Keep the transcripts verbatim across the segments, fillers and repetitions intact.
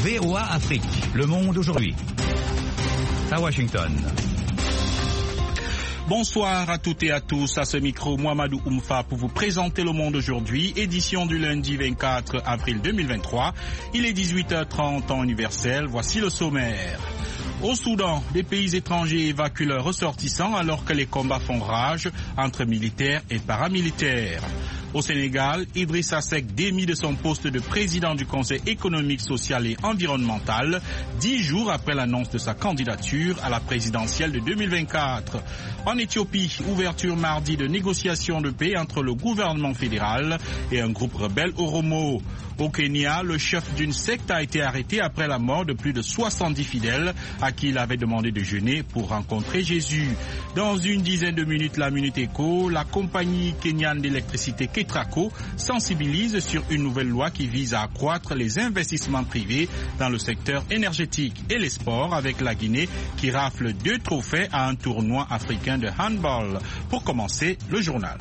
V O A Afrique, Le Monde aujourd'hui. À Washington. Bonsoir à toutes et à tous, à ce micro, Mohamedou Oumfa pour vous présenter Le Monde aujourd'hui, édition du lundi vingt-quatre avril deux mille vingt-trois. Il est dix-huit heures trente temps universel, voici le sommaire. Au Soudan, des pays étrangers évacuent leurs ressortissants alors que les combats font rage entre militaires et paramilitaires. Au Sénégal, Idrissa Seck démis de son poste de président du Conseil économique, social et environnemental, dix jours après l'annonce de sa candidature à la présidentielle de deux mille vingt-quatre. En Éthiopie, ouverture mardi de négociations de paix entre le gouvernement fédéral et un groupe rebelle Oromo. Au Kenya, le chef d'une secte a été arrêté après la mort de plus de soixante-dix fidèles à qui il avait demandé de jeûner pour rencontrer Jésus. Dans une dizaine de minutes, la Minute Éco, la compagnie kenyane d'électricité Ketraco sensibilise sur une nouvelle loi qui vise à accroître les investissements privés dans le secteur énergétique et les sports avec la Guinée qui rafle deux trophées à un tournoi africain de handball. Pour commencer, le journal.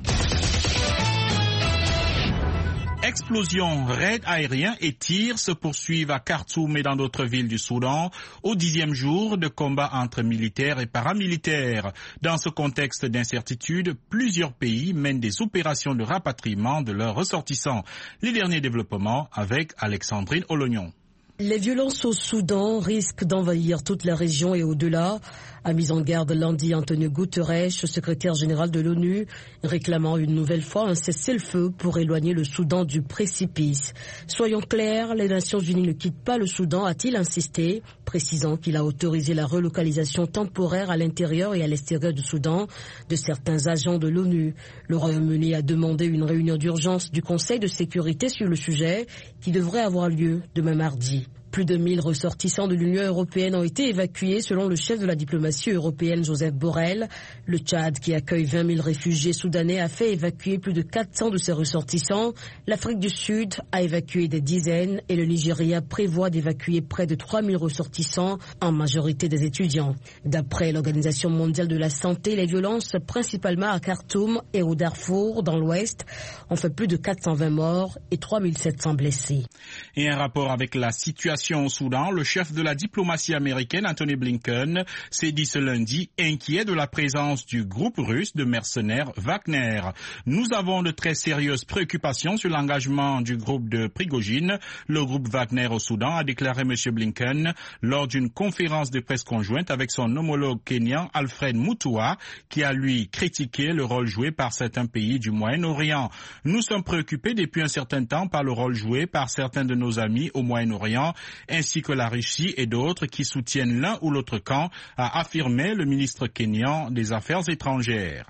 Explosions, raids aériens et tirs se poursuivent à Khartoum et dans d'autres villes du Soudan au dixième jour de combats entre militaires et paramilitaires. Dans ce contexte d'incertitude, plusieurs pays mènent des opérations de rapatriement de leurs ressortissants. Les derniers développements avec Alexandrine Olognon. Les violences au Soudan risquent d'envahir toute la région et au-delà, a mis en garde lundi Antonio Guterres, secrétaire général de l'ONU, réclamant une nouvelle fois un cessez-le-feu pour éloigner le Soudan du précipice. Soyons clairs, les Nations Unies ne quittent pas le Soudan, a-t-il insisté, précisant qu'il a autorisé la relocalisation temporaire à l'intérieur et à l'extérieur du Soudan de certains agents de l'ONU. Le Royaume-Uni a demandé une réunion d'urgence du Conseil de sécurité sur le sujet qui devrait avoir lieu demain mardi. Plus de mille ressortissants de l'Union européenne ont été évacués selon le chef de la diplomatie européenne Joseph Borrell. Le Tchad, qui accueille vingt mille réfugiés soudanais, a fait évacuer plus de quatre cents de ses ressortissants. L'Afrique du Sud a évacué des dizaines et le Nigeria prévoit d'évacuer près de trois mille ressortissants, en majorité des étudiants. D'après l'Organisation mondiale de la santé, les violences, principalement à Khartoum et au Darfour, dans l'Ouest, ont fait plus de quatre cent vingt morts et trois mille sept cents blessés. Et un rapport avec la situation au Soudan, le chef de la diplomatie américaine, Antony Blinken, s'est dit ce lundi inquiet de la présence du groupe russe de mercenaires Wagner. Nous avons de très sérieuses préoccupations sur l'engagement du groupe de Prigojine. Le groupe Wagner au Soudan, a déclaré M. Blinken lors d'une conférence de presse conjointe avec son homologue kényan Alfred Mutua, qui a lui critiqué le rôle joué par certains pays du Moyen-Orient. Nous sommes préoccupés depuis un certain temps par le rôle joué par certains de nos amis au Moyen-Orient, ainsi que la Russie et d'autres qui soutiennent l'un ou l'autre camp, a affirmé le ministre kényan des Affaires étrangères.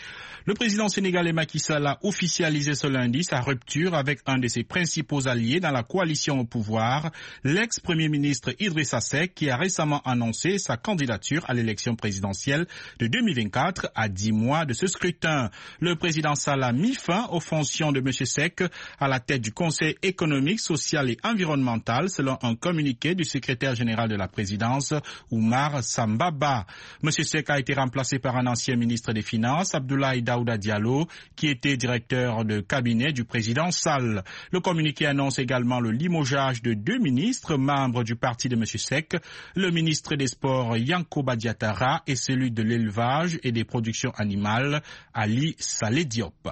Le président sénégalais Macky Sall a officialisé ce lundi sa rupture avec un de ses principaux alliés dans la coalition au pouvoir, l'ex-premier ministre Idrissa Seck, qui a récemment annoncé sa candidature à l'élection présidentielle de deux mille vingt-quatre à dix mois de ce scrutin. Le président Sall a mis fin aux fonctions de M. Seck à la tête du Conseil économique, social et environnemental, selon un communiqué du secrétaire général de la présidence, Oumar Sambaba. M. Seck a été remplacé par un ancien ministre des Finances, Abdoulaye Daouda Diallo, qui était directeur de cabinet du président Sall. Le communiqué annonce également le limogeage de deux ministres membres du parti de M. Seck, le ministre des Sports Yankoba Diatara et celui de l'élevage et des productions animales Ali Saleh Diop.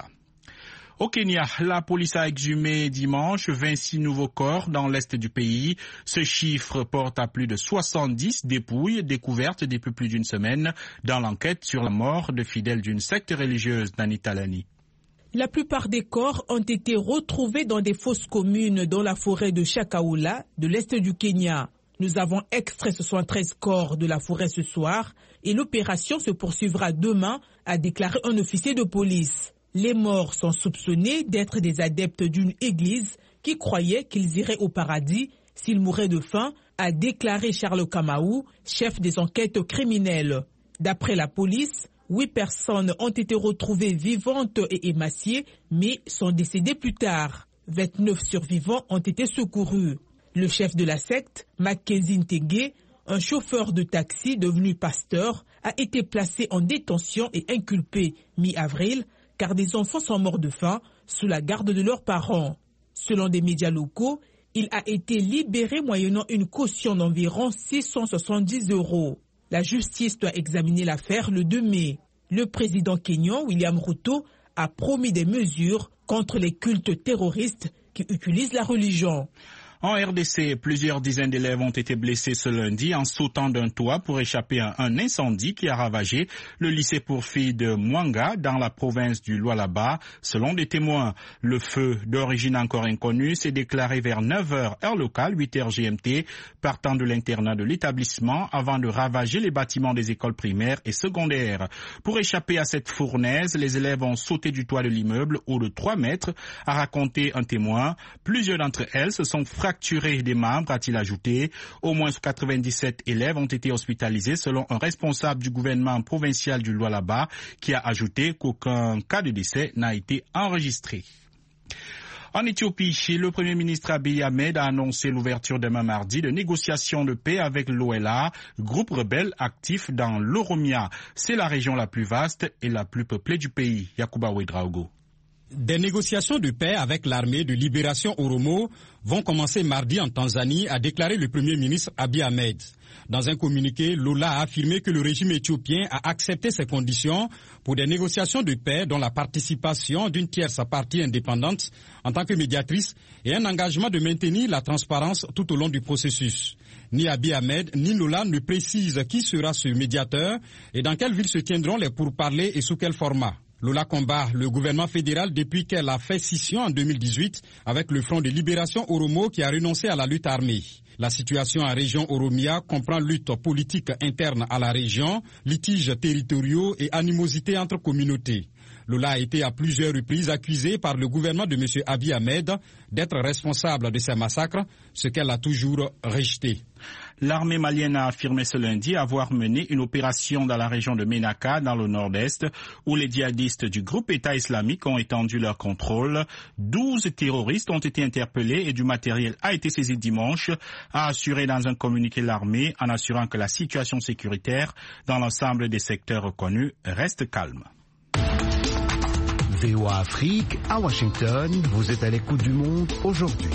Au Kenya, la police a exhumé dimanche vingt-six nouveaux corps dans l'est du pays. Ce chiffre porte à plus de soixante-dix dépouilles découvertes depuis plus d'une semaine dans l'enquête sur la mort de fidèles d'une secte religieuse d'Anitalani. La plupart des corps ont été retrouvés dans des fosses communes dans la forêt de Chakaula, de l'est du Kenya. Nous avons extrait soixante-treize corps de la forêt ce soir et l'opération se poursuivra demain, a déclaré un officier de police. Les morts sont soupçonnés d'être des adeptes d'une église qui croyaient qu'ils iraient au paradis s'ils mouraient de faim, a déclaré Charles Kamaou, chef des enquêtes criminelles. D'après la police, huit personnes ont été retrouvées vivantes et émaciées, mais sont décédées plus tard. vingt-neuf survivants ont été secourus. Le chef de la secte, Mackenzie Ntege, un chauffeur de taxi devenu pasteur, a été placé en détention et inculpé mi-avril, car des enfants sont morts de faim sous la garde de leurs parents. Selon des médias locaux, Il a été libéré moyennant une caution d'environ six cent soixante-dix euros. La justice doit examiner l'affaire le deux mai. Le président kényan, William Ruto, a promis des mesures contre les cultes terroristes qui utilisent la religion. En R D C, plusieurs dizaines d'élèves ont été blessés ce lundi en sautant d'un toit pour échapper à un incendie qui a ravagé le lycée pour filles de Mwanga dans la province du Lualaba, selon des témoins. Le feu, d'origine encore inconnue, s'est déclaré vers neuf heures heure locale, huit heures G M T, partant de l'internat de l'établissement avant de ravager les bâtiments des écoles primaires et secondaires. Pour échapper à cette fournaise, les élèves ont sauté du toit de l'immeuble haut de trois mètres, a raconté un témoin. Plusieurs d'entre elles se sont fracturées des membres, a-t-il ajouté. Au moins quatre-vingt-dix-sept élèves ont été hospitalisés selon un responsable du gouvernement provincial du Lualaba qui a ajouté qu'aucun cas de décès n'a été enregistré. En Éthiopie, le Premier ministre Abiy Ahmed a annoncé l'ouverture demain mardi de négociations de paix avec l'O L A, groupe rebelle actif dans l'Oromia. C'est la région la plus vaste et la plus peuplée du pays. Yakuba Ouedraogo. Des négociations de paix avec l'armée de libération Oromo vont commencer mardi en Tanzanie, a déclaré le Premier ministre Abiy Ahmed. Dans un communiqué, l'O L A a affirmé que le régime éthiopien a accepté ces conditions pour des négociations de paix dont la participation d'une tierce partie indépendante en tant que médiatrice et un engagement de maintenir la transparence tout au long du processus. Ni Abiy Ahmed ni l'O L A ne précisent qui sera ce médiateur et dans quelle ville se tiendront les pourparlers et sous quel format. L'O L A combat le gouvernement fédéral depuis qu'elle a fait scission en deux mille dix-huit avec le Front de libération Oromo qui a renoncé à la lutte armée. La situation en région Oromia comprend lutte politique interne à la région, litiges territoriaux et animosité entre communautés. L'O L A a été à plusieurs reprises accusée par le gouvernement de M. Abiy Ahmed d'être responsable de ces massacres, ce qu'elle a toujours rejeté. L'armée malienne a affirmé ce lundi avoir mené une opération dans la région de Ménaka, dans le nord-est, où les djihadistes du groupe État islamique ont étendu leur contrôle. Douze terroristes ont été interpellés et du matériel a été saisi dimanche, a assuré dans un communiqué l'armée, en assurant que la situation sécuritaire dans l'ensemble des secteurs reconnus reste calme. V O A Afrique, à Washington, vous êtes à l'écoute du monde aujourd'hui.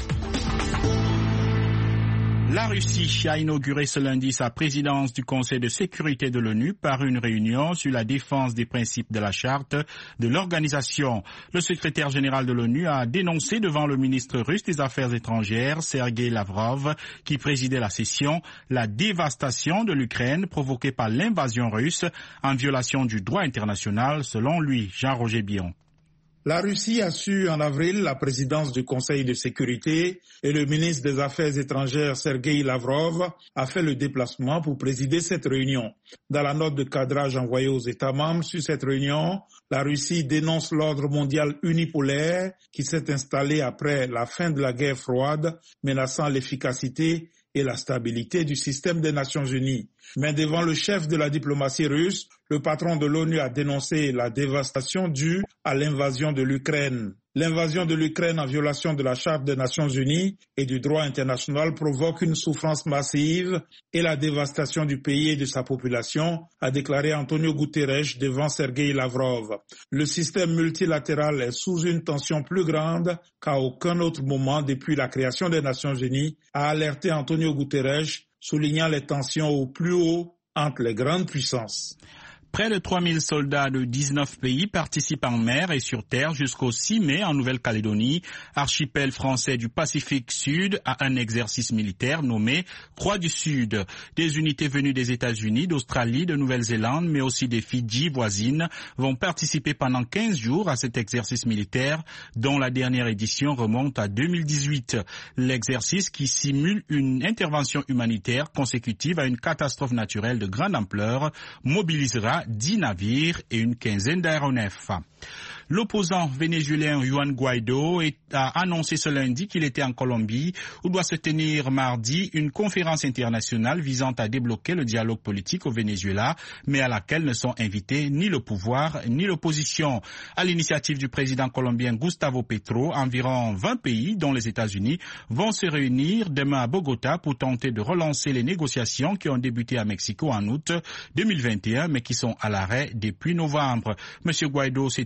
La Russie a inauguré ce lundi sa présidence du Conseil de sécurité de l'ONU par une réunion sur la défense des principes de la charte de l'organisation. Le secrétaire général de l'ONU a dénoncé devant le ministre russe des Affaires étrangères, Sergei Lavrov, qui présidait la session, la dévastation de l'Ukraine provoquée par l'invasion russe en violation du droit international, selon lui. Jean-Roger Bion. La Russie a su en avril la présidence du Conseil de sécurité et le ministre des Affaires étrangères Sergei Lavrov a fait le déplacement pour présider cette réunion. Dans la note de cadrage envoyée aux États membres sur cette réunion, la Russie dénonce l'ordre mondial unipolaire qui s'est installé après la fin de la guerre froide, menaçant l'efficacité et la stabilité du système des Nations Unies. Mais devant le chef de la diplomatie russe, le patron de l'ONU a dénoncé la dévastation due à l'invasion de l'Ukraine. L'invasion de l'Ukraine en violation de la Charte des Nations Unies et du droit international provoque une souffrance massive et la dévastation du pays et de sa population, a déclaré Antonio Guterres devant Sergei Lavrov. Le système multilatéral est sous une tension plus grande qu'à aucun autre moment depuis la création des Nations Unies, a alerté Antonio Guterres, soulignant les tensions au plus haut entre les grandes puissances. Près de trois mille soldats de dix-neuf pays participent en mer et sur terre jusqu'au six mai en Nouvelle-Calédonie, archipel français du Pacifique Sud, à un exercice militaire nommé Croix du Sud. Des unités venues des États-Unis, d'Australie, de Nouvelle-Zélande, mais aussi des Fidji voisines, vont participer pendant quinze jours à cet exercice militaire, dont la dernière édition remonte à deux mille dix-huit. L'exercice qui simule une intervention humanitaire consécutive à une catastrophe naturelle de grande ampleur mobilisera dix navires et une quinzaine d'aéronefs. L'opposant vénézuélien Juan Guaido a annoncé ce lundi qu'il était en Colombie où doit se tenir mardi une conférence internationale visant à débloquer le dialogue politique au Venezuela, mais à laquelle ne sont invités ni le pouvoir ni l'opposition. À l'initiative du président colombien Gustavo Petro, environ vingt pays, dont les États-Unis, vont se réunir demain à Bogota pour tenter de relancer les négociations qui ont débuté à Mexico en août deux mille vingt et un, mais qui sont à l'arrêt depuis novembre. Monsieur Guaido s'était auto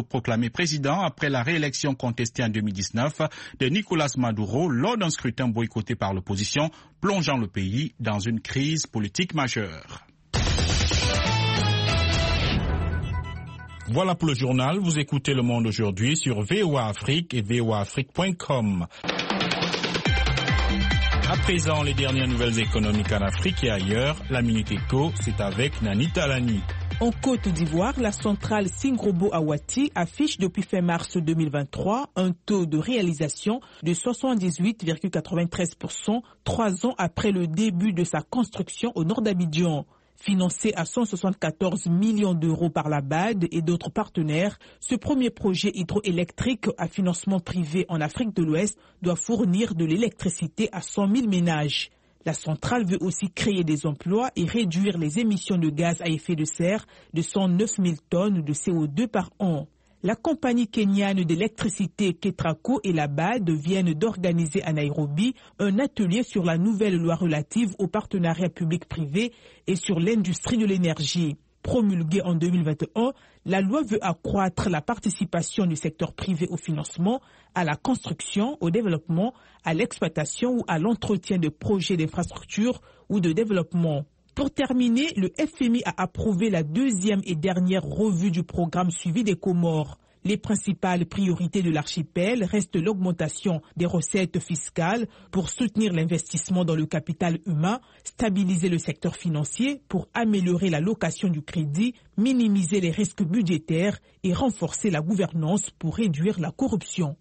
autoproclamé président après la réélection contestée en deux mille dix-neuf de Nicolás Maduro lors d'un scrutin boycotté par l'opposition, plongeant le pays dans une crise politique majeure. Voilà pour le journal. Vous écoutez Le Monde aujourd'hui sur V O A Afrique et V O A Afrique point com. À présent, les dernières nouvelles économiques en Afrique et ailleurs. La Minute Éco, c'est avec Nani Talani. En Côte d'Ivoire, la centrale Singrobo-Awati affiche depuis fin mars deux mille vingt-trois un taux de réalisation de soixante-dix-huit virgule quatre-vingt-treize pour cent, trois ans après le début de sa construction au nord d'Abidjan. Financé à cent soixante-quatorze millions d'euros par la B A D et d'autres partenaires, ce premier projet hydroélectrique à financement privé en Afrique de l'Ouest doit fournir de l'électricité à cent mille ménages. La centrale veut aussi créer des emplois et réduire les émissions de gaz à effet de serre de cent neuf mille tonnes de C O deux par an. La compagnie kenyane d'électricité Ketraco et la B A D viennent d'organiser à Nairobi un atelier sur la nouvelle loi relative au partenariat public-privé et sur l'industrie de l'énergie. Promulguée en deux mille vingt et un, la loi veut accroître la participation du secteur privé au financement, à la construction, au développement, à l'exploitation ou à l'entretien de projets d'infrastructure ou de développement. Pour terminer, le F M I a approuvé la deuxième et dernière revue du programme suivi des Comores. Les principales priorités de l'archipel restent l'augmentation des recettes fiscales pour soutenir l'investissement dans le capital humain, stabiliser le secteur financier pour améliorer la location du crédit, minimiser les risques budgétaires et renforcer la gouvernance pour réduire la corruption.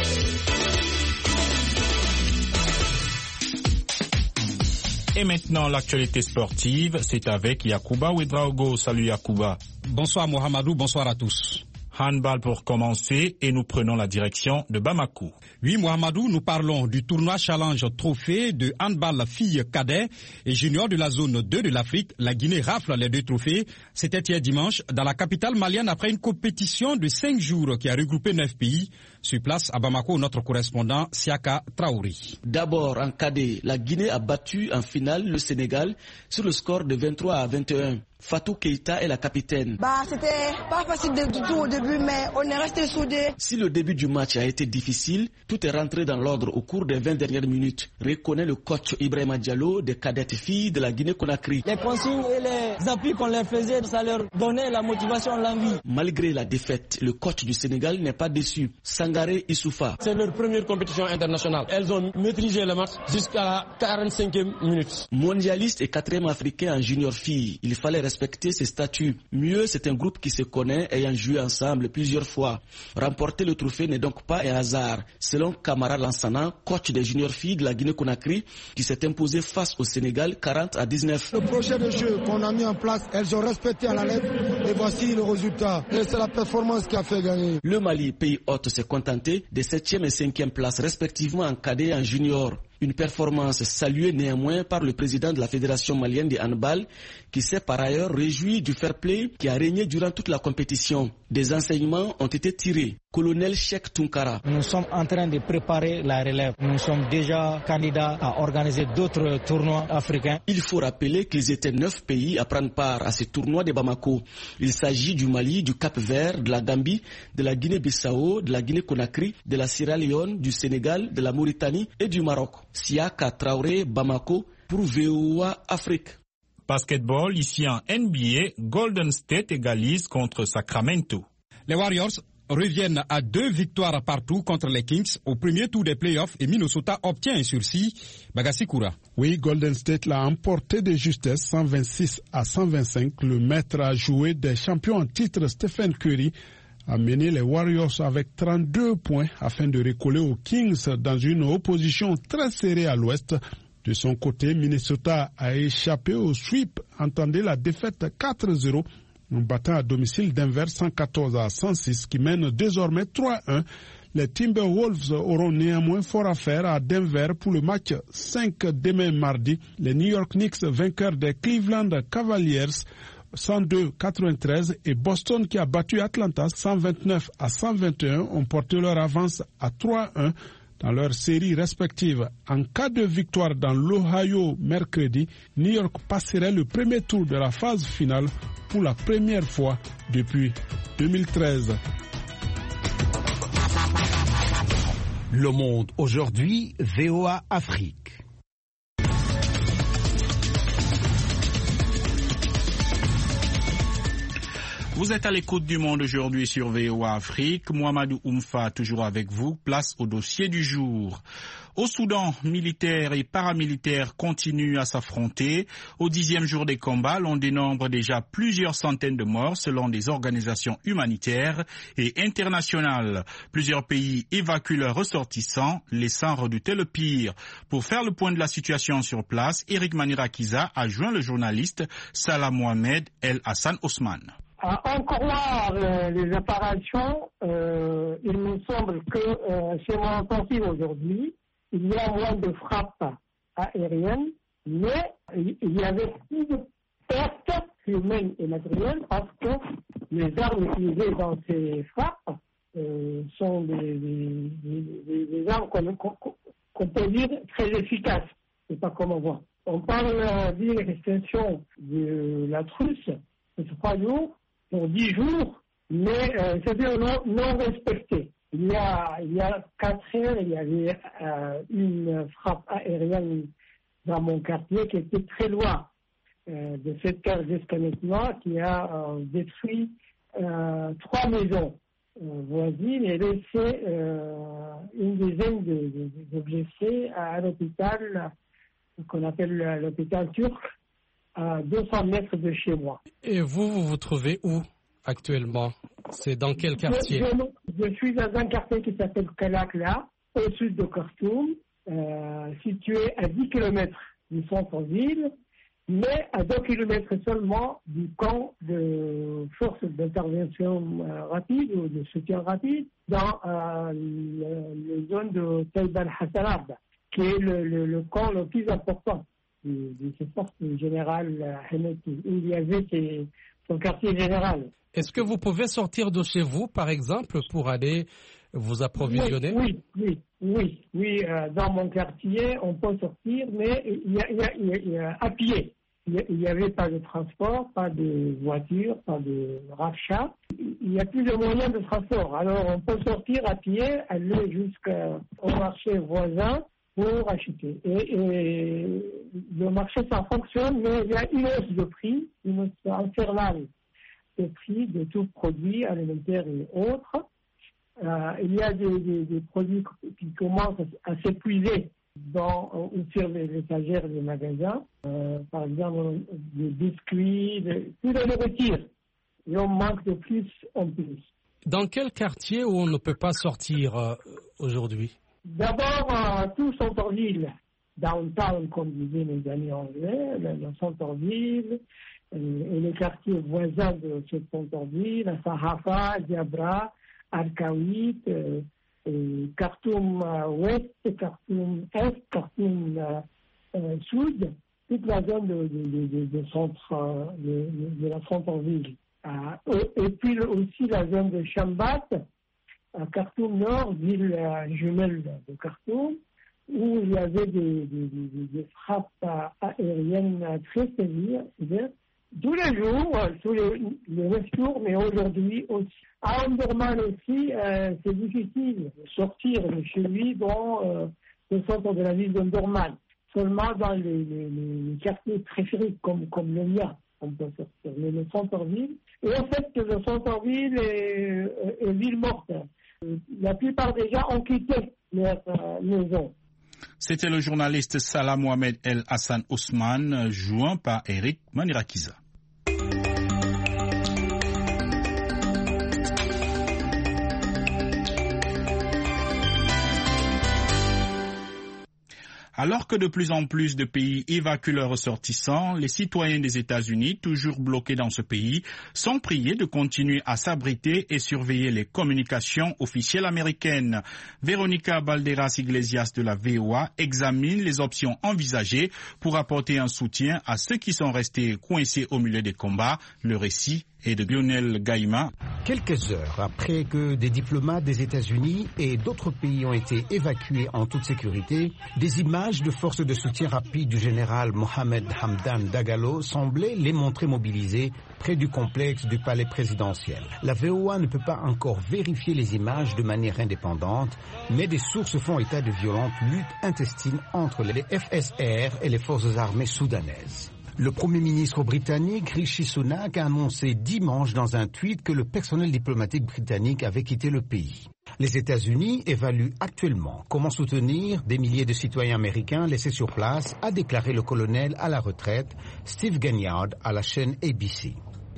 Et maintenant, l'actualité sportive, c'est avec Yacouba Ouedraogo. Salut Yacouba. Bonsoir Mohamedou, bonsoir à tous. Handball pour commencer et nous prenons la direction de Bamako. Oui, Mohamedou, nous parlons du tournoi Challenge Trophée de handball filles cadets et juniors de la zone deux de l'Afrique. La Guinée rafle les deux trophées. C'était hier dimanche dans la capitale malienne après une compétition de cinq jours qui a regroupé neuf pays. Sur place à Bamako, notre correspondant Siaka Traoré. D'abord en cadet, la Guinée a battu en finale le Sénégal sur le score de vingt-trois à vingt et un. Fatou Keita est la capitaine. Bah, c'était pas facile du tout au début, mais on est resté soudés. Si le début du match a été difficile, tout est rentré dans l'ordre au cours des vingt dernières minutes, reconnaît le coach Ibrahima Diallo des cadettes filles de la Guinée-Conakry. Les consignes et les appuis qu'on leur faisait, ça leur donnait la motivation, l'envie. Malgré la défaite, le coach du Sénégal n'est pas déçu. Sangaré Issoufa. C'est leur première compétition internationale. Elles ont maîtrisé le match jusqu'à la quarante-cinquième minute. Mondialiste et quatrième africain en junior filles, il fallait respecter ses statuts. Mieux, c'est un groupe qui se connaît ayant joué ensemble plusieurs fois. Remporter le trophée n'est donc pas un hasard. Selon Kamara Lansana, coach des juniors filles de la Guinée-Conakry, qui s'est imposé face au Sénégal quarante à dix-neuf. Le projet de jeu qu'on a mis en place, elles ont respecté à la lettre et voici le résultat. Et c'est la performance qui a fait gagner. Le Mali, pays hôte, s'est contenté des septième et cinquième places respectivement en cadet et en junior. Une performance saluée néanmoins par le président de la Fédération malienne de handball qui s'est par ailleurs réjoui du fair play qui a régné durant toute la compétition. Des enseignements ont été tirés. Colonel Cheikh Tunkara. Nous sommes en train de préparer la relève. Nous sommes déjà candidats à organiser d'autres tournois africains. Il faut rappeler qu'ils étaient neuf pays à prendre part à ce tournoi de Bamako. Il s'agit du Mali, du Cap-Vert, de la Gambie, de la Guinée-Bissau, de la Guinée-Conakry, de la Sierra Leone, du Sénégal, de la Mauritanie et du Maroc. Siaka Traoré, Bamako, pour V O A Afrique. Basketball, ici en N B A, Golden State égalise contre Sacramento. Les Warriors reviennent à deux victoires partout contre les Kings au premier tour des playoffs et Minnesota obtient un sursis. Bagassi Koura. Oui, Golden State l'a emporté de justesse cent vingt-six à cent vingt-cinq. Le maître à jouer des champions en titre Stephen Curry a mené les Warriors avec trente-deux points afin de recoller aux Kings dans une opposition très serrée à l'ouest. De son côté, Minnesota a échappé au sweep, entendez la défaite quatre zéro, en battant à domicile Denver cent quatorze à cent six, qui mène désormais trois à un. Les Timberwolves auront néanmoins fort à faire à Denver pour le match cinq demain mardi. Les New York Knicks, vainqueurs des Cleveland Cavaliers, cent deux à quatre-vingt-treize, et Boston qui a battu Atlanta cent vingt-neuf à cent vingt et un ont porté leur avance à trois à un dans leurs séries respectives. En cas de victoire dans l'Ohio mercredi, New York passerait le premier tour de la phase finale pour la première fois depuis deux mille treize. Le Monde aujourd'hui, V O A Afrique. Vous êtes à l'écoute du Monde aujourd'hui sur V O A Afrique. Mohamedou Oumfa, toujours avec vous. Place au dossier du jour. Au Soudan, militaires et paramilitaires continuent à s'affronter. Au dixième jour des combats, l'on dénombre déjà plusieurs centaines de morts selon des organisations humanitaires et internationales. Plusieurs pays évacuent leurs ressortissants, laissant redouter le pire. Pour faire le point de la situation sur place, Eric Manirakiza a joint le journaliste Salah Mohamed El Hassan Ousmane. À en croire euh, les apparitions, euh, il me semble que euh, c'est moins intensif aujourd'hui. Il y a moins de frappes aériennes, mais il y avait plus de pertes humaines et matérielles parce que les armes utilisées dans ces frappes euh, sont des, des, des, des armes qu'on, qu'on, qu'on peut dire très efficaces. C'est pas comme avant. On parle d'une extension de la truce de trois jours pour dix jours, mais euh, c'est non, non respecté. Il y a, il y a quatre heures, il y avait euh, une frappe aérienne dans mon quartier qui était très loin euh, de cette carte d'escamètement qui a euh, détruit euh, trois maisons euh, voisines et laissé euh, une dizaine de, de, de blessés à l'hôpital qu'on appelle l'hôpital turc à deux cents mètres de chez moi. Et vous, vous vous trouvez où actuellement? C'est dans quel quartier? je, je, je suis dans un quartier qui s'appelle Kalakla, au sud de Khartoum, euh, situé à dix kilomètres du centre-ville, mais à deux kilomètres seulement du camp de forces d'intervention euh, rapide ou de soutien rapide dans euh, la zone de Taïb al-Hasarab, qui est le, le, le camp le plus important de, de ces forces générales Hemeti, où il y avait ses, son quartier général. Est-ce que vous pouvez sortir de chez vous, par exemple, pour aller vous approvisionner? Oui, oui, oui, oui. Euh, dans mon quartier, on peut sortir, mais il y a, il y a, il y a, il y a à pied. Il n'y avait pas de transport, pas de voiture, pas de rachat. Il y a plus de moyens de transport. Alors, on peut sortir à pied, aller jusqu'au marché voisin pour acheter. Et, et le marché, ça fonctionne, mais il y a une hausse de prix, une hausse infernale de prix de tout produit alimentaire et autres. Euh, il y a des, des, des produits qui commencent à s'épuiser dans ou sur les étagères des magasins. Euh, par exemple, des biscuits, de, tout la nourriture. Et on manque de plus en plus. Dans quel quartier où on ne peut pas sortir euh, aujourd'hui? D'abord, euh, tout centre-ville, downtown, comme disaient mes amis anglais, le, le centre-ville, et les quartiers voisins de ce centre-ville, Sahafa, Diabra, Arkaoui, euh, Khartoum Ouest, Khartoum Est, Khartoum euh, euh, Sud, toute la zone de, de, de, de centre, de, de la centre-ville. Euh, et puis aussi la zone de Shambat, à Khartoum Nord, ville euh, jumelle de Khartoum, où il y avait des, des, des, des frappes aériennes très sévères, tous les jours, tous les, les neuf jours, mais aujourd'hui aussi. À Omdurman aussi, euh, c'est difficile de sortir de chez lui dans euh, le centre de la ville d'Omdurman. Seulement dans les, les, les quartiers périphériques comme, comme le mien, on peut sortir. Mais le centre-ville, et en fait, le centre-ville est, est ville morte. La plupart des gens ont quitté leur euh, maison. C'était le journaliste Salah Mohamed El Hassan Ousmane, joint par Eric Manirakiza. Alors que de plus en plus de pays évacuent leurs ressortissants, les citoyens des États-Unis, toujours bloqués dans ce pays, sont priés de continuer à s'abriter et surveiller les communications officielles américaines. Véronica Balderas Iglesias de la V O A examine les options envisagées pour apporter un soutien à ceux qui sont restés coincés au milieu des combats. Le récit et de Lionel Gaïma. Quelques heures après que des diplomates des États-Unis et d'autres pays ont été évacués en toute sécurité, des images de forces de soutien rapide du général Mohamed Hamdan Dagalo semblaient les montrer mobilisés près du complexe du palais présidentiel. La V O A ne peut pas encore vérifier les images de manière indépendante, mais des sources font état de violentes luttes intestines entre les F S R et les forces armées soudanaises. Le Premier ministre britannique Rishi Sunak a annoncé dimanche dans un tweet que le personnel diplomatique britannique avait quitté le pays. Les États-Unis évaluent actuellement comment soutenir des milliers de citoyens américains laissés sur place, a déclaré le colonel à la retraite Steve Ganyard à la chaîne A B C.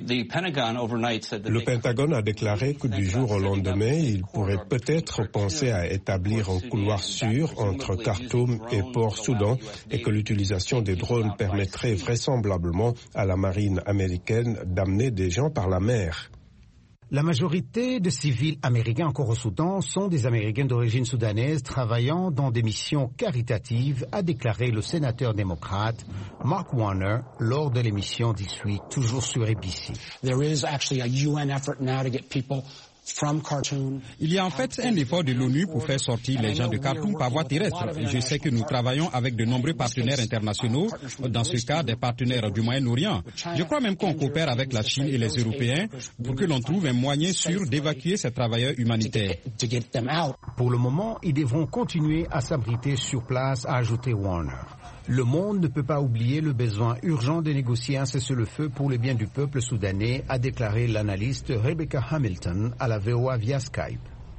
Le Pentagone a déclaré que du jour au lendemain, il pourrait peut-être penser à établir un couloir sûr entre Khartoum et Port-Soudan et que l'utilisation des drones permettrait vraisemblablement à la marine américaine d'amener des gens par la mer. La majorité de civils américains encore au Soudan sont des Américains d'origine soudanaise travaillant dans des missions caritatives, a déclaré le sénateur démocrate Mark Warner lors de l'émission This Week, toujours sur A B C. There is actually a U N effort now to get people from Khartoum. Il y a en fait un effort de l'ONU pour faire sortir les gens de Khartoum par voie terrestre. Je sais que nous travaillons avec de nombreux partenaires internationaux, dans ce cas des partenaires du Moyen-Orient. Je crois même qu'on coopère avec la Chine et les Européens pour que l'on trouve un moyen sûr d'évacuer ces travailleurs humanitaires. Pour le moment, ils devront continuer à s'abriter sur place, a ajouté Warner. Le monde ne peut pas oublier le besoin urgent de négocier un cessez-le-feu pour le bien du peuple soudanais, a déclaré l'analyste Rebecca Hamilton à la V O A via Skype.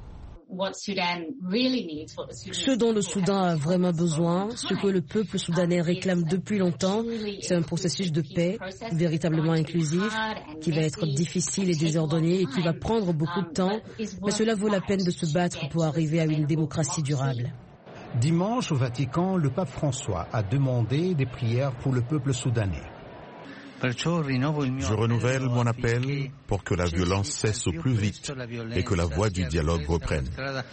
Ce dont le Soudan a vraiment besoin, ce que le peuple soudanais réclame depuis longtemps, c'est un processus de paix véritablement inclusif, qui va être difficile et désordonné et qui va prendre beaucoup de temps, mais cela vaut la peine de se battre pour arriver à une démocratie durable. Dimanche, au Vatican, le pape François a demandé des prières pour le peuple soudanais. Je renouvelle mon appel pour que la violence cesse au plus vite et que la voie du dialogue reprenne.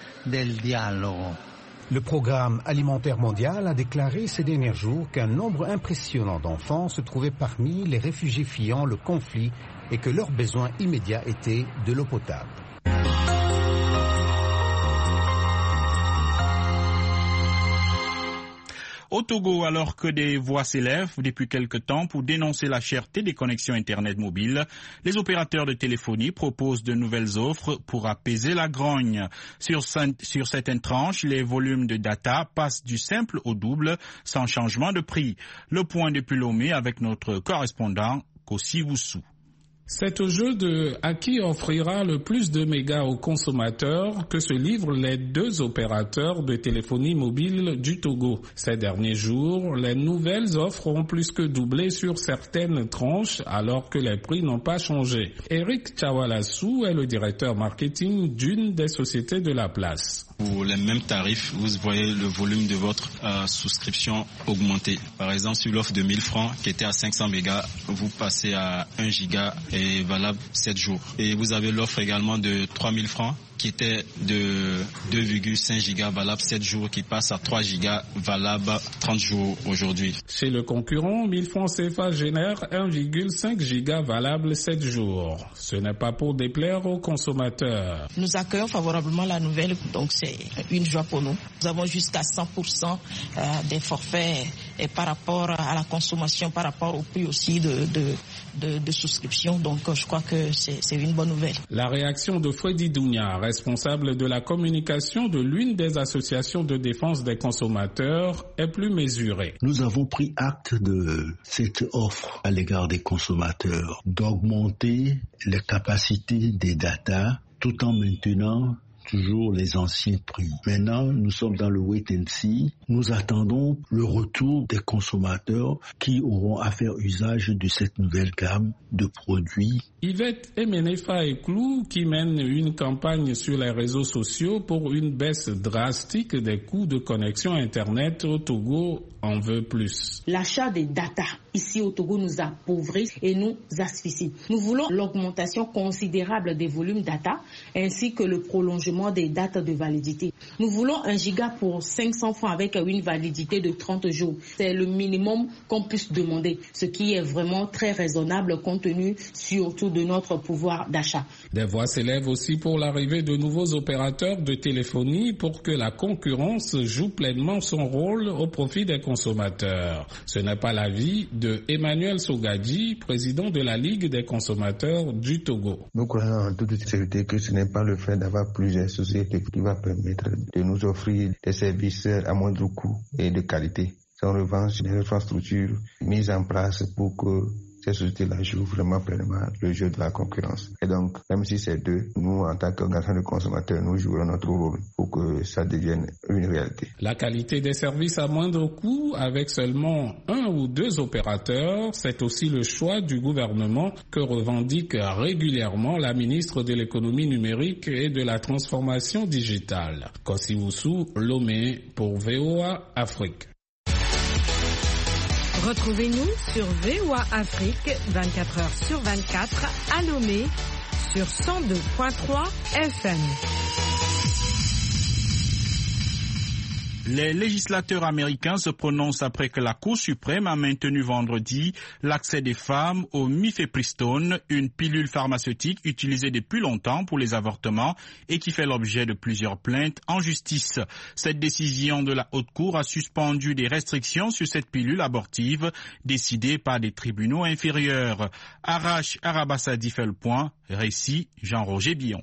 Le Programme alimentaire mondial a déclaré ces derniers jours qu'un nombre impressionnant d'enfants se trouvaient parmi les réfugiés fuyant le conflit et que leur besoin immédiat était de l'eau potable. Au Togo, alors que des voix s'élèvent depuis quelque temps pour dénoncer la cherté des connexions Internet mobiles, les opérateurs de téléphonie proposent de nouvelles offres pour apaiser la grogne. Sur, sur certaines tranches, les volumes de data passent du simple au double sans changement de prix. Le point depuis Lomé avec notre correspondant Kossi Woussou. C'est au jeu de à qui offrira le plus de mégas aux consommateurs que se livrent les deux opérateurs de téléphonie mobile du Togo. Ces derniers jours, les nouvelles offres ont plus que doublé sur certaines tranches alors que les prix n'ont pas changé. Eric Chawalassou est le directeur marketing d'une des sociétés de la place. Pour les mêmes tarifs, vous voyez le volume de votre euh, souscription augmenter. Par exemple, sur l'offre de mille francs qui était à cinq cents mégas, vous passez à un giga et valable sept jours. Et vous avez l'offre également de trois mille francs qui était de deux virgule cinq gigas valable sept jours qui passe à trois gigas valable trente jours aujourd'hui. Chez le concurrent, mille francs C F A génère un virgule cinq gigas valable sept jours. Ce n'est pas pour déplaire aux consommateurs. Nous accueillons favorablement la nouvelle, donc c'est une joie pour nous. Nous avons jusqu'à cent pour cent des forfaits et par rapport à la consommation, par rapport au prix aussi de, de, de, de souscription. Donc je crois que c'est, c'est une bonne nouvelle. La réaction de Freddy Dounia, responsable de la communication de l'une des associations de défense des consommateurs, est plus mesurée. Nous avons pris acte de cette offre à l'égard des consommateurs d'augmenter les capacités des data tout en maintenant toujours les anciens prix. Maintenant, nous sommes dans le wait and see. Nous attendons le retour des consommateurs qui auront à faire usage de cette nouvelle gamme de produits. Yvette Emenefa Eklou, qui mène une campagne sur les réseaux sociaux pour une baisse drastique des coûts de connexion Internet au Togo, en veut plus. L'achat des data ici au Togo nous appauvrissent et nous asphyxient. Nous voulons l'augmentation considérable des volumes data ainsi que le prolongement des dates de validité. Nous voulons un giga pour cinq cents francs avec une validité de trente jours. C'est le minimum qu'on puisse demander, ce qui est vraiment très raisonnable compte tenu surtout de notre pouvoir d'achat. Des voix s'élèvent aussi pour l'arrivée de nouveaux opérateurs de téléphonie pour que la concurrence joue pleinement son rôle au profit des consommateurs. Ce n'est pas l'avis de Emmanuel Sogadi, président de la Ligue des consommateurs du Togo. Nous croyons en toute sécurité que ce n'est pas le fait d'avoir plusieurs sociétés qui va permettre de nous offrir des services à moindre coût et de qualité. C'est en revanche des infrastructures mises en place pour que ces sociétés-là jouent vraiment pleinement le jeu de la concurrence. Et donc, même si c'est deux, nous, en tant qu'organisation de consommateurs, nous jouerons notre rôle pour que ça devienne une réalité. La qualité des services à moindre coût, avec seulement un ou deux opérateurs, c'est aussi le choix du gouvernement que revendique régulièrement la ministre de l'économie numérique et de la transformation digitale. Kosiwusu Lomé pour V O A Afrique. Retrouvez-nous sur V O A Afrique vingt-quatre heures sur vingt-quatre à Lomé sur cent deux virgule trois F M. Les législateurs américains se prononcent après que la Cour suprême a maintenu vendredi l'accès des femmes au mifepristone, une pilule pharmaceutique utilisée depuis longtemps pour les avortements et qui fait l'objet de plusieurs plaintes en justice. Cette décision de la Haute Cour a suspendu des restrictions sur cette pilule abortive décidées par des tribunaux inférieurs. Arash Arabassadi fait le point. Récit Jean-Roger Billon.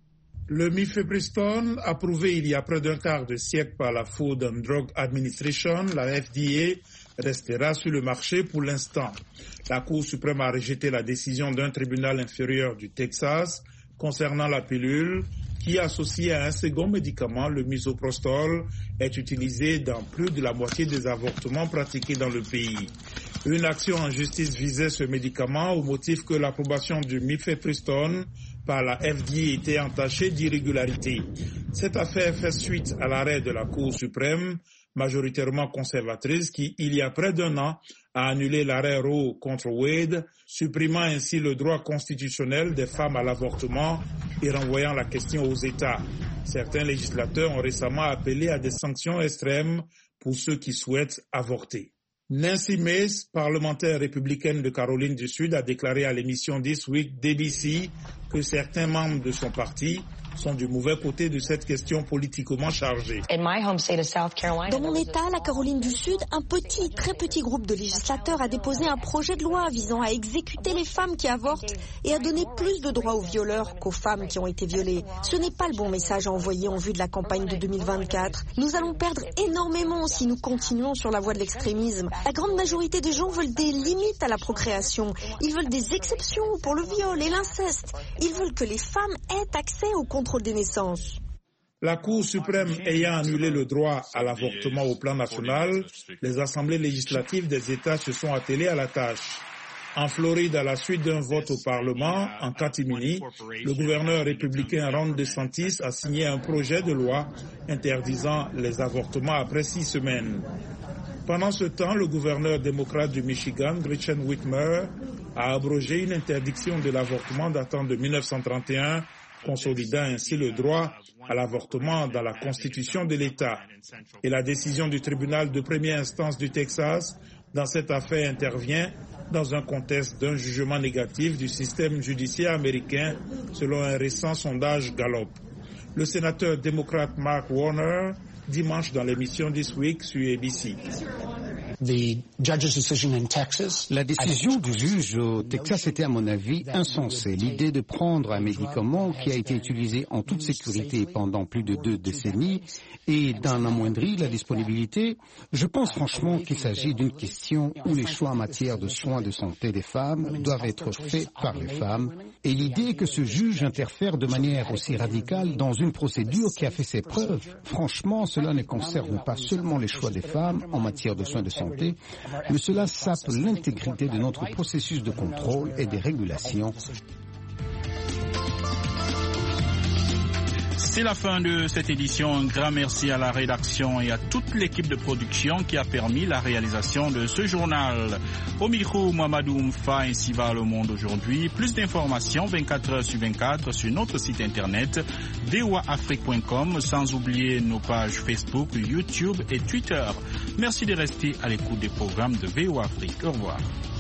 Le mifepristone, approuvé il y a près d'un quart de siècle par la Food and Drug Administration, la F D A, restera sur le marché pour l'instant. La Cour suprême a rejeté la décision d'un tribunal inférieur du Texas concernant la pilule qui, associée à un second médicament, le misoprostol, est utilisé dans plus de la moitié des avortements pratiqués dans le pays. Une action en justice visait ce médicament au motif que l'approbation du mifepristone par la F D A était entachée d'irrégularités. Cette affaire fait suite à l'arrêt de la Cour suprême, majoritairement conservatrice, qui, il y a près d'un an, a annulé l'arrêt Roe contre Wade, supprimant ainsi le droit constitutionnel des femmes à l'avortement et renvoyant la question aux États. Certains législateurs ont récemment appelé à des sanctions extrêmes pour ceux qui souhaitent avorter. Nancy Mace, parlementaire républicaine de Caroline du Sud, a déclaré à l'émission This Week d'A B C que certains membres de son parti sont du mauvais côté de cette question politiquement chargée. Dans mon État, la Caroline du Sud, un petit, très petit groupe de législateurs a déposé un projet de loi visant à exécuter les femmes qui avortent et à donner plus de droits aux violeurs qu'aux femmes qui ont été violées. Ce n'est pas le bon message à envoyer en vue de la campagne de deux mille vingt-quatre. Nous allons perdre énormément si nous continuons sur la voie de l'extrémisme. La grande majorité des gens veulent des limites à la procréation. Ils veulent des exceptions pour le viol et l'inceste. Ils veulent que les femmes aient accès au contrôle des naissances. La Cour suprême ayant annulé le droit à l'avortement au plan national, les assemblées législatives des États se sont attelées à la tâche. En Floride, à la suite d'un vote au Parlement, en catimini, le gouverneur républicain Ron DeSantis a signé un projet de loi interdisant les avortements après six semaines. Pendant ce temps, le gouverneur démocrate du Michigan, Gretchen Whitmer, a abrogé une interdiction de l'avortement datant de mille neuf cent trente et un, consolidant ainsi le droit à l'avortement dans la Constitution de l'État. Et la décision du tribunal de première instance du Texas dans cette affaire intervient dans un contexte d'un jugement négatif du système judiciaire américain selon un récent sondage Gallup. Le sénateur démocrate Mark Warner, dimanche dans l'émission This Week sur A B C. La décision du juge au Texas était, à mon avis, insensée. L'idée de prendre un médicament qui a été utilisé en toute sécurité pendant plus de deux décennies et d'en amoindrir la disponibilité, je pense franchement qu'il s'agit d'une question où les choix en matière de soins de santé des femmes doivent être faits par les femmes. Et l'idée que ce juge interfère de manière aussi radicale dans une procédure qui a fait ses preuves, franchement, cela ne concerne pas seulement les choix des femmes en matière de soins de santé, mais cela sape l'intégrité de notre processus de contrôle et de régulation. C'est la fin de cette édition. Un grand merci à la rédaction et à toute l'équipe de production qui a permis la réalisation de ce journal. Au micro, Mamadou Mfa, ainsi va le monde aujourd'hui. Plus d'informations vingt-quatre heures sur vingt-quatre sur notre site internet v o a afrique point com, sans oublier nos pages Facebook, YouTube et Twitter. Merci de rester à l'écoute des programmes de V O A Afrique. Au revoir.